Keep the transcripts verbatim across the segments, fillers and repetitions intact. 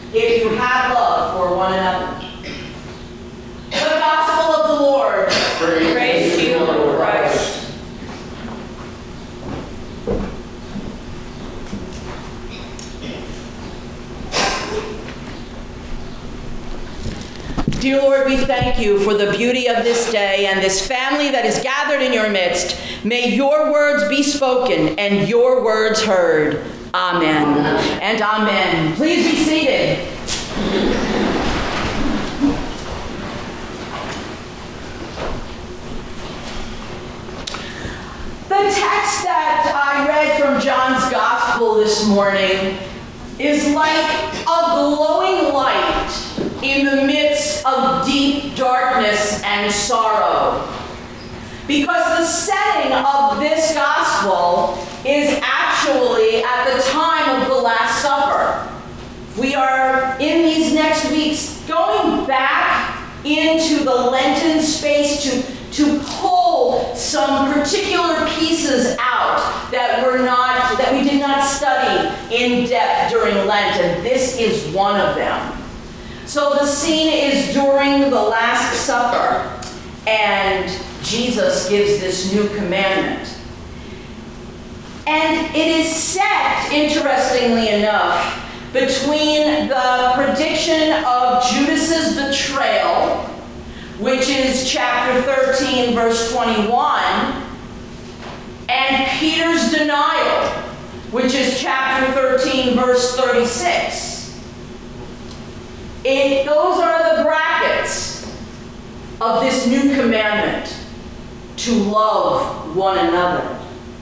if you have love for one another. The Gospel of the Lord. Praise, Praise to you, Lord Christ. Dear Lord, we thank you for the beauty of this day and this family that is gathered in your midst. May your words be spoken and your words heard. Amen, amen. And amen. Please be seated. The text that I read from John's Gospel this morning is like a glowing light in the midst of deep darkness and sorrow. Because the setting of this gospel is actually at the time of the Last Supper. We are in these next weeks going back into the Lenten space to, to pull some particular pieces out that were not, that we did not study in depth during Lent, and this is one of them. So the scene is during the Last Supper, and Jesus gives this new commandment. And it is set, interestingly enough, between the prediction of Judas's betrayal, which is chapter thirteen, verse twenty-one, and Peter's denial, which is chapter thirteen, verse thirty-six. It, those are the brackets of this new commandment, to love one another.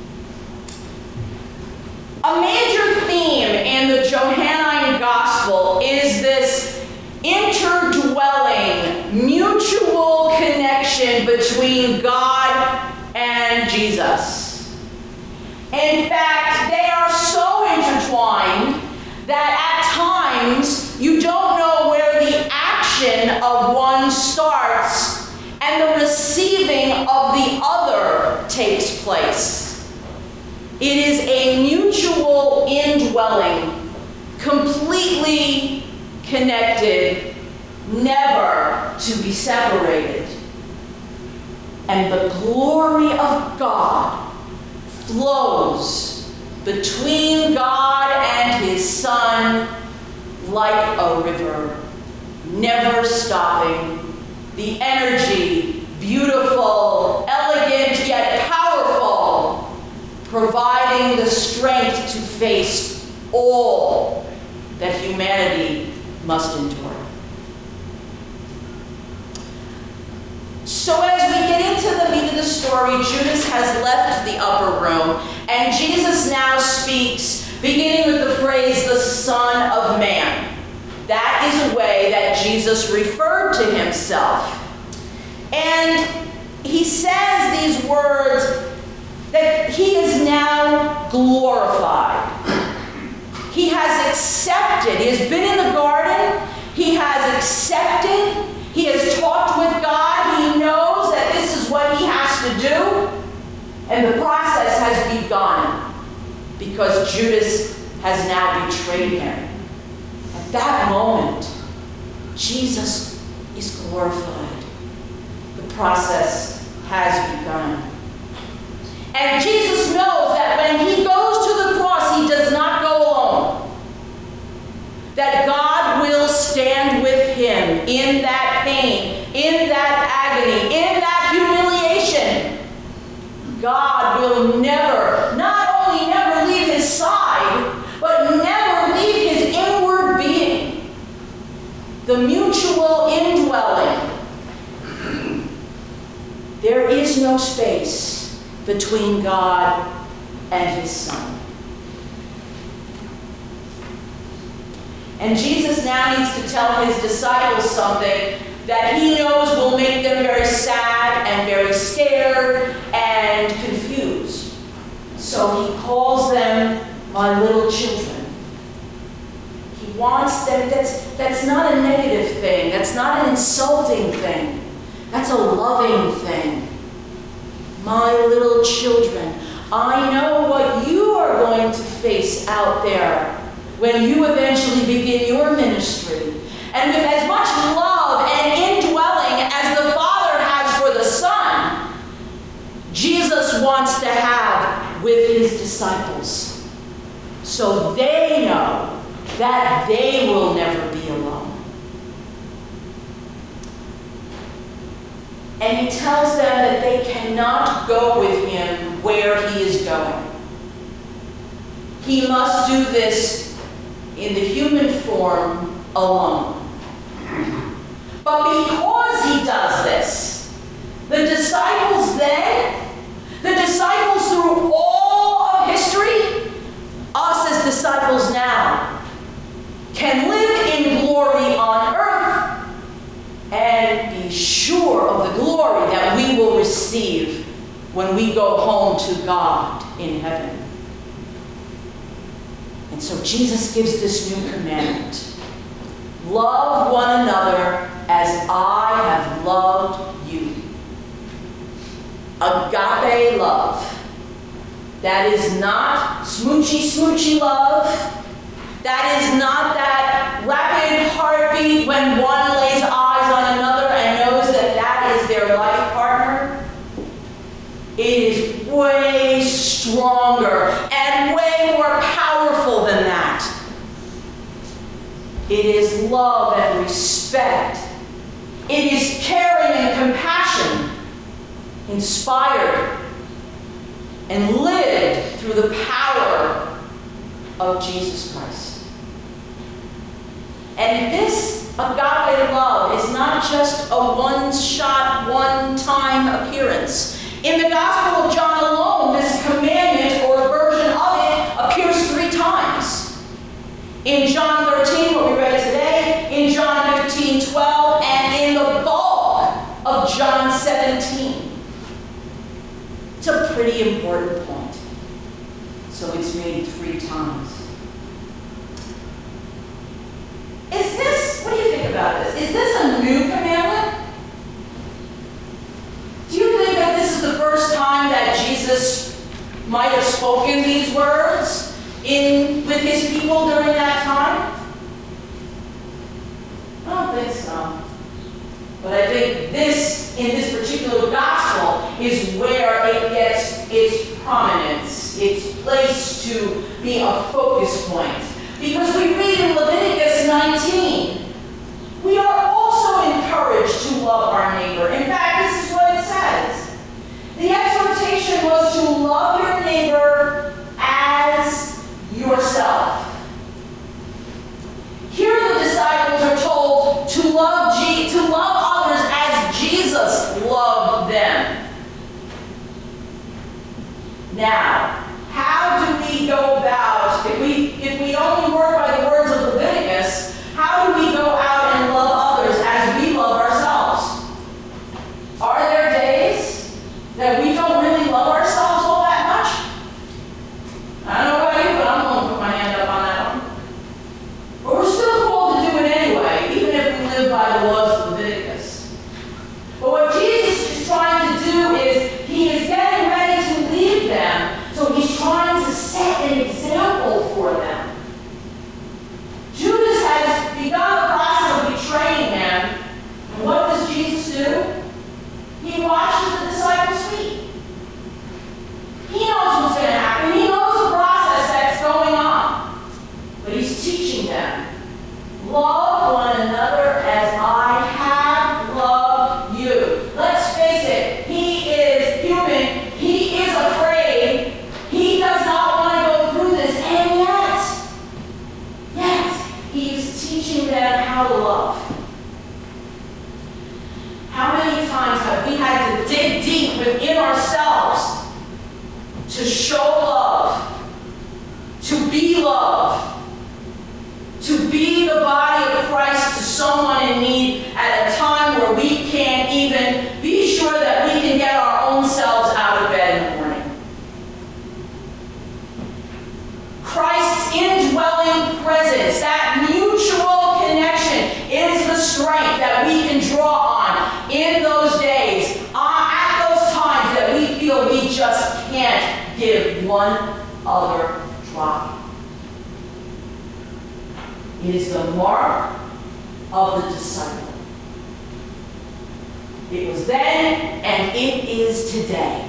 A major theme in the Johannine Gospel is this interdwelling, mutual connection between God and Jesus. In fact, they are so intertwined that at times you don't know where the action of one starts and the receiving of the other takes place. It is a mutual indwelling, completely connected, never to be separated. And the glory of God flows between God and his Son like a river, never stopping. The energy, beautiful, elegant, yet powerful, providing the strength to face all that humanity must endure. So as we get into the meat of the story, Judas has left the upper room, and Jesus now speaks, beginning with the phrase, the Son of Man. That is a way that Jesus referred to himself. And he says these words that he is now glorified. He has accepted. He has been in the garden. He has accepted. He has talked with God. He knows that this is what he has to do. And the process has begun because Judas has now betrayed him. At that moment, Jesus is glorified. The process has begun. And Jesus knows that when he goes to the cross, he does not go alone. That God will stand with him in that pain, in that agony, in that humiliation. God will never, not only never leave his side, but never leave his inward being. The mutual indwelling. There is no space between God and his Son. And Jesus now needs to tell his disciples something that he knows will make them very sad and very scared and confused. So he calls them my little children. He wants them, that's, that's not a negative thing. That's not an insulting thing. That's a loving thing. My little children, I know what you are going to face out there. when you eventually begin your ministry. And with as much love and indwelling as the Father has for the Son, Jesus wants to have with his disciples, so they know that they will never be alone. And he tells them that they cannot go with him where he is going. He must do this in the human form alone. But because he does this, the disciples then, the disciples through all of history, us as disciples now, can live in glory on earth and be sure of the glory that we will receive when we go home to God in heaven. And so Jesus gives this new commandment. Love one another as I have loved you. Agape love. That is not smoochy, smoochy love. That is not that rapid heartbeat when one lays eyes on another and knows that that is their life partner. It is way stronger and way more powerful than that. It is love and respect. It is caring and compassion, inspired and lived through the power of Jesus Christ. And this agape love is not just a one-shot, one-time appearance. In the Gospel of John alone, this commandment or version of it appears three times. In John thirteen, what we read today, in John fifteen, twelve, and in the bulk of John seventeen. It's a pretty important point. So it's made three times. Is this, what do you think about this? Is this a new commandment? Do you think that this is the first time that Jesus might have spoken these words in with his people during that time? I don't think so. But I think this, in this particular gospel, is where it gets its prominence, its place to be a focus point. Because we read in Leviticus nineteen, we are also encouraged to love our neighbor. In fact, this is what it says. The exhortation was to love your neighbor as yourself. Here the disciples are told to love, Je- to love others as Jesus loved them. Now, how do we go about, if we, if we only work by the words of Leviticus, how do we go out and love others as we love ourselves? Are there days that we don't really love ourselves all that much? I don't know about you, but I'm going to put my hand up on that one. But we're still called to do it anyway, even if we live by the laws of Leviticus. But what Jesus is trying to do is, he is getting ready to leave them, so he's trying to set an example for them. Judas has begun the process of betraying him. And what does Jesus do? He washes the disciples' feet. He knows what's going to happen. He knows the process that's going on. But he's teaching them. Love one another as I have loved you. Let's face it. He is human. He is afraid. He does not want to go through this. And yet, yet, he is teaching them how to love. How many times have we had to dig deep within ourselves to show love, to be love, to be the body of Christ to someone in need at a time where we can't even be sure that we can get our own selves out of bed in the morning? Christ's indwelling presence, that mutual connection, is the strength that we can draw on in those days, uh, at those times that we feel we just can't give one other drop. It is the mark of the disciple. It was then and it is today.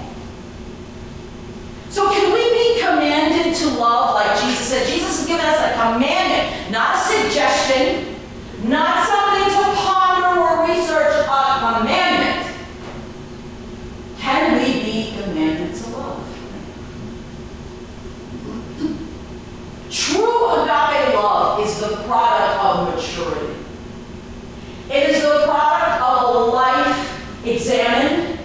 So can we be commanded to love like Jesus said? Jesus has given us a commandment, not a suggestion, not something to ponder or research, a commandment. Can we be commanded to love? True agape love is the product of maturity. It is the product of a life examined,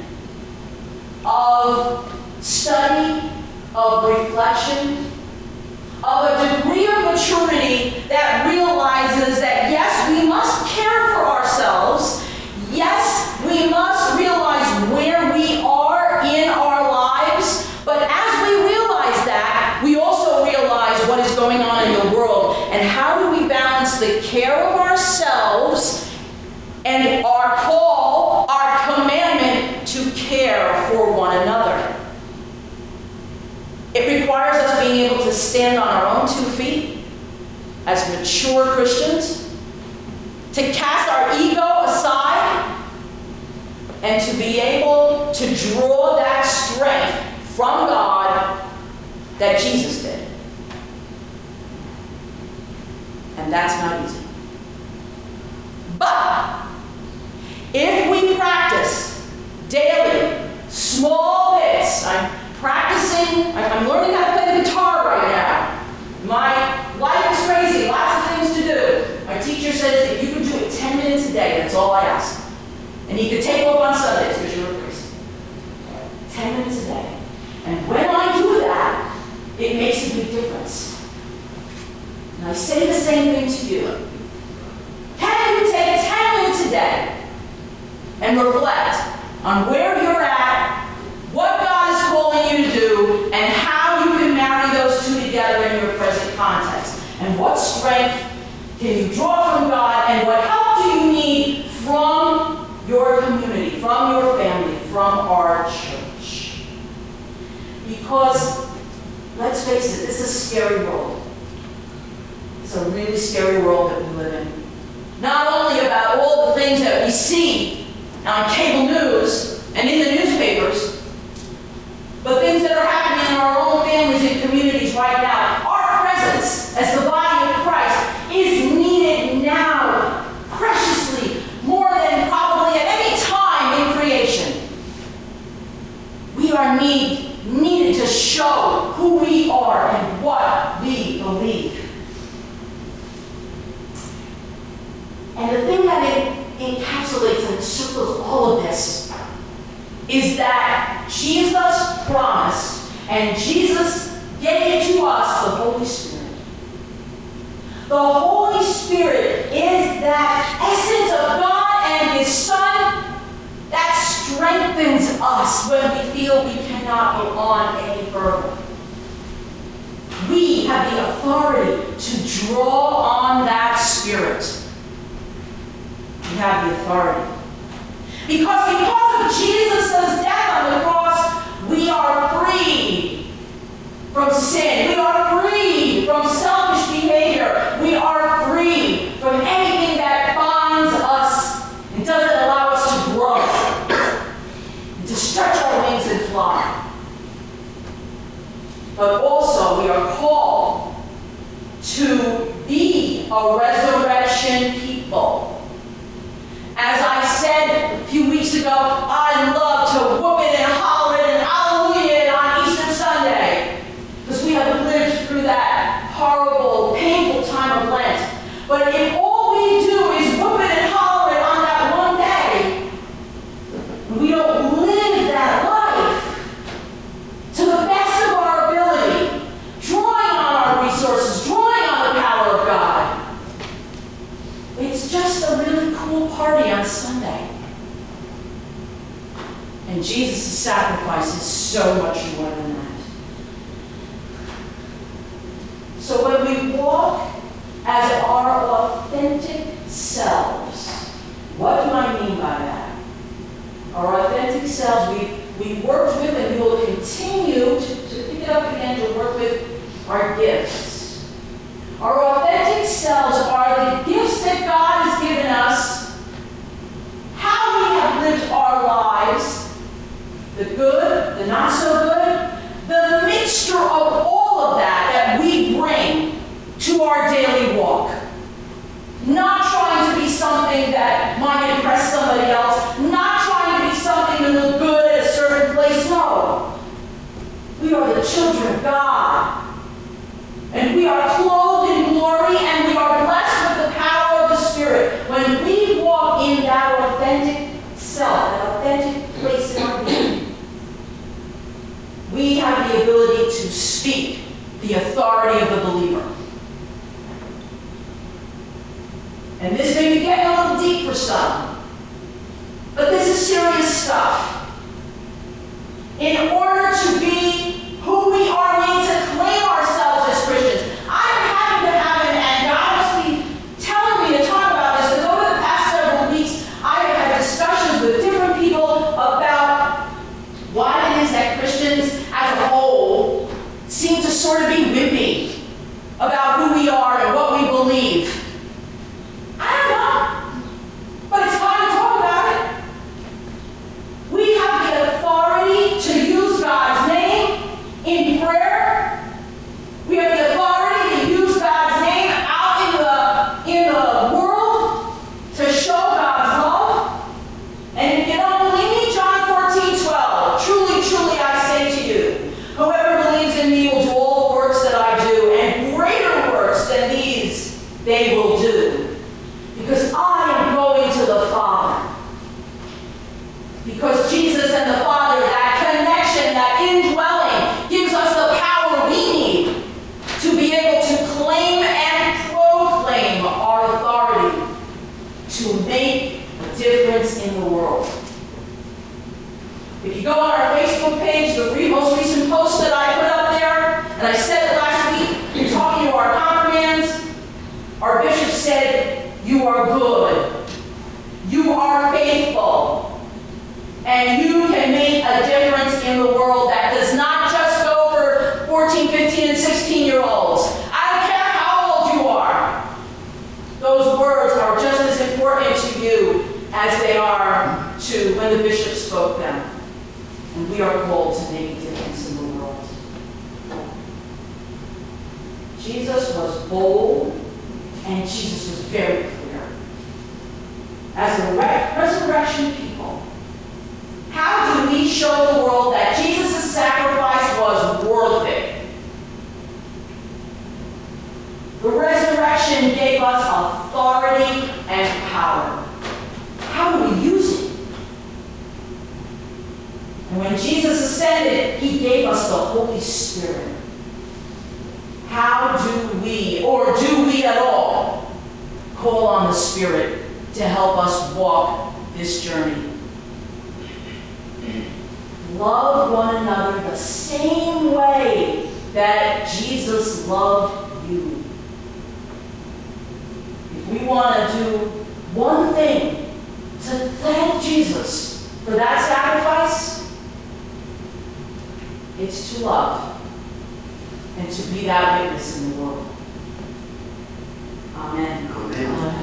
of study, of reflection, of a degree of maturity that realizes that yes, we must care for ourselves. Yes, we must realize where we are in our lives. But as we realize that, we also realize what is going on in the world. And how do we balance the care of ourselves and our call, our commandment to care for one another? It requires us being able to stand on our own two feet as mature Christians, to cast our ego aside, and to be able to draw that strength from God that Jesus did. And that's not easy. But if we practice daily, small bits, I'm practicing, I'm learning how to play the guitar right now. My life is crazy, lots of things to do. My teacher says if you can do it ten minutes a day, that's all I ask. And you can take off on Sundays because you're a priest. ten minutes a day. And when I do that, it makes a big difference. And I say the same thing to you. Can you take ten minutes a day and reflect on where you're at, what God is calling you to do, and how you can marry those two together in your present context? And what strength can you draw from God, and what help do you need from your community, from your family, from our church? Because, let's face it, this is a scary world. It's a really scary world that we live in. Not only about all the things that we see on cable news and in the newspapers, but things that are happening in our own families and communities right now. Our presence as the body of Christ is needed now, preciously, more than probably at any time in creation. We are need, needed to show who we are and what we believe. And the thing that it encapsulates and encircles all of this is that Jesus promised and Jesus gave to us the Holy Spirit. The Holy Spirit is that essence of God and His Son that strengthens us when we feel we cannot go on any further. We have the authority to draw on that Spirit. We have the authority. Because because of Jesus' death on the cross, we are free from sin. We are free from selfish behavior. We are free from anything that binds us and doesn't allow us to grow and to stretch our wings and fly. But also we are called to be a resurrection people. As I said a few weeks ago, I love to whoop it and holler it and hallelujah it on Easter Sunday. Because we have lived through that horrible, painful time of Lent. But if all we do is whoop it and holler it on that one day, we don't live that life to the best of our ability, drawing on our resources, drawing on the power of God, it's just a really cool party on Sunday. And Jesus' sacrifice is so much more than that. So when we walk as our authentic selves, what do I mean by that? Our authentic selves, we, we worked with and we will continue to, to pick it up again to work with our gifts. Our authentic themselves are the gifts that God has given us, how we have lived our lives, the good, the not so good, the mixture of all of that that we bring to our daily walk. Not trying to be something that might impress somebody else, not trying to be something to look good at a certain place. No. We are the children of God. And we are clothed in glory, and we are blessed with the power of the Spirit. When we walk in that authentic self, that authentic place in our being, we have the ability to speak the authority of the believer. And this may be getting a little deep for some, but this is serious stuff. In order to be who we are, we need to claim ourselves as Christians. I'm happy to have it, and God must be telling me to talk about this, because over the past several weeks, I have had discussions with different people about why it is that Christians as a whole seem to sort of be wimpy about who we are and what we believe. I don't know, but it's time to talk about it. We have the authority to use God's name in prayer. We have the authority to use God's name out in the, in the world to show God's love. And if you don't believe me, John fourteen twelve, truly, truly I say to you, whoever believes in me will do all the works that I do, and greater works than these they will do. Because I am going to the Father. Because Jesus and the Father, that connection, that indwelling, gives us the power we need to be able to claim and proclaim our authority to make a difference in the world. If you go on our Facebook page, the most recent post that I put up there, and I said it last week, you're talking to our confirmands, our bishop said, you are good, you are faithful, and you can make a difference in the world that does not just go for fourteen, fifteen, and sixteen year olds. I don't care how old you are. Those words are just as important to you as they are to when the bishop spoke them. And we are called to make a difference in the world. Jesus was bold, and Jesus was very clear. As a resurrection people, how do we show the world that Jesus' sacrifice was worth it? The resurrection gave us authority and power. How do we use it? And when Jesus ascended, he gave us the Holy Spirit. How do we, or do we at all, call on the Spirit to help us walk this journey? Love one another the same way that Jesus loved you. If we want to do one thing to thank Jesus for that sacrifice, it's to love and to be that witness in the world. Amen. Amen.